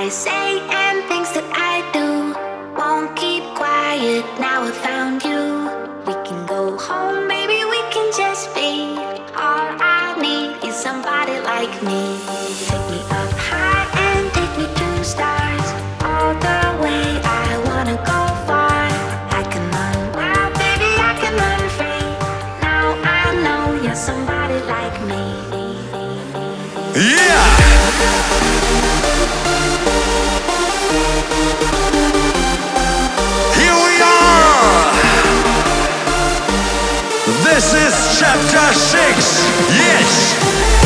I say and things that I do won't keep quiet. Now I found you. We can go home, maybe we can just be. All I need is somebody like me. Take me up high and take me to stars. All the way, I wanna go far. I can run wild, baby, I can run free. Now I know you're somebody like me. Yeah! Here we are! This is chapter 6. Yes!